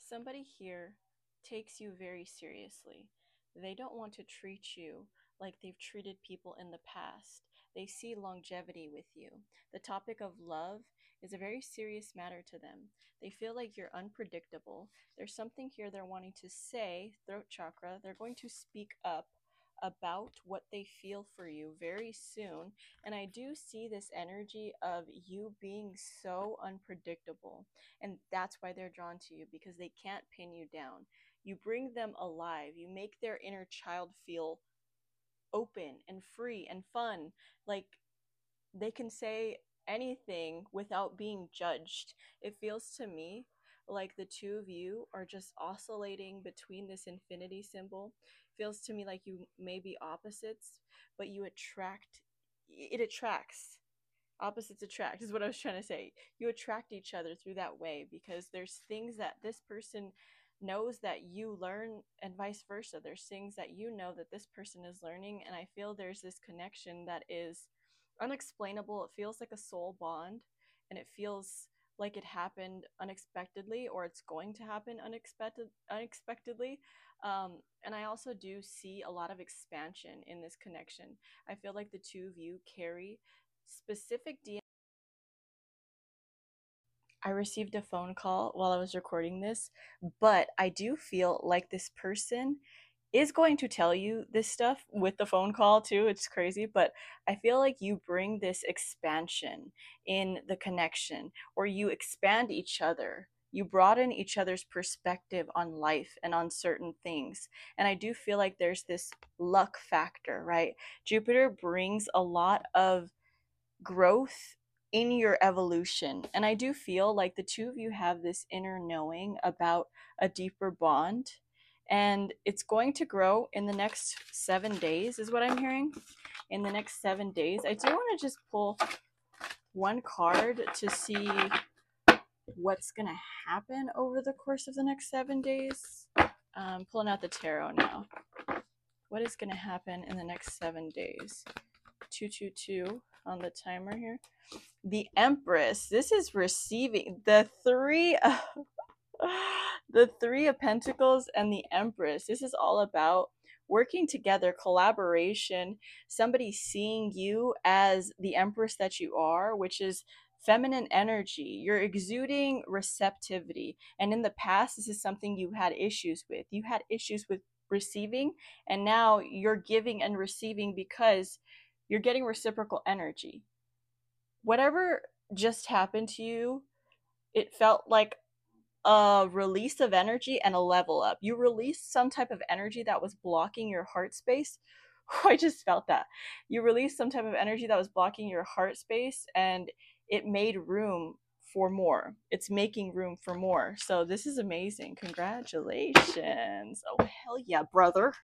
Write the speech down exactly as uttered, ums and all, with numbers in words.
Somebody here takes you very seriously. They don't want to treat you like they've treated people in the past. They see longevity with you. The topic of love is a very serious matter to them. They feel like you're unpredictable. There's something here they're wanting to say, throat chakra. They're going to speak up about what they feel for you very soon. And I do see this energy of you being so unpredictable. And that's why they're drawn to you, because they can't pin you down. You bring them alive. You make their inner child feel open and free and fun. Like they can say anything without being judged. It feels to me like the two of you are just oscillating between this infinity symbol. Feels to me like you may be opposites, but you attract, it attracts. Opposites attract is what I was trying to say. You attract each other through that way because there's things that this person knows that you learn and vice versa. There's things that you know that this person is learning, and I feel there's this connection that is unexplainable. It feels like a soul bond, and it feels like it happened unexpectedly, or it's going to happen unexpected unexpectedly. Um, and I also do see a lot of expansion in this connection. I feel like the two of you carry specific D. I received a phone call while I was recording this, but I do feel like this person is going to tell you this stuff with the phone call too. It's crazy, but I feel like you bring this expansion in the connection, or you expand each other. You broaden each other's perspective on life and on certain things. And I do feel like there's this luck factor, right? Jupiter brings a lot of growth in your evolution. And I do feel like the two of you have this inner knowing about a deeper bond. And it's going to grow in the next seven days, is what I'm hearing. In the next seven days. I do want to just pull one card to see what's going to happen over the course of the next seven days. I'm pulling out the tarot now. What is going to happen in the next seven days? two two two on the timer here. The Empress. This is receiving the three of, the three of Pentacles and the Empress. This is all about working together, collaboration, somebody seeing you as the Empress that you are, which is feminine energy. You're exuding receptivity. And in the past, this is something you had issues with. You had issues with receiving, and now you're giving and receiving because you're getting reciprocal energy. Whatever just happened to you, it felt like a release of energy and a level up. You released some type of energy that was blocking your heart space. I just felt that. You released some type of energy that was blocking your heart space, and it made room for more. It's making room for more. So this is amazing. Congratulations. Oh, hell yeah, brother.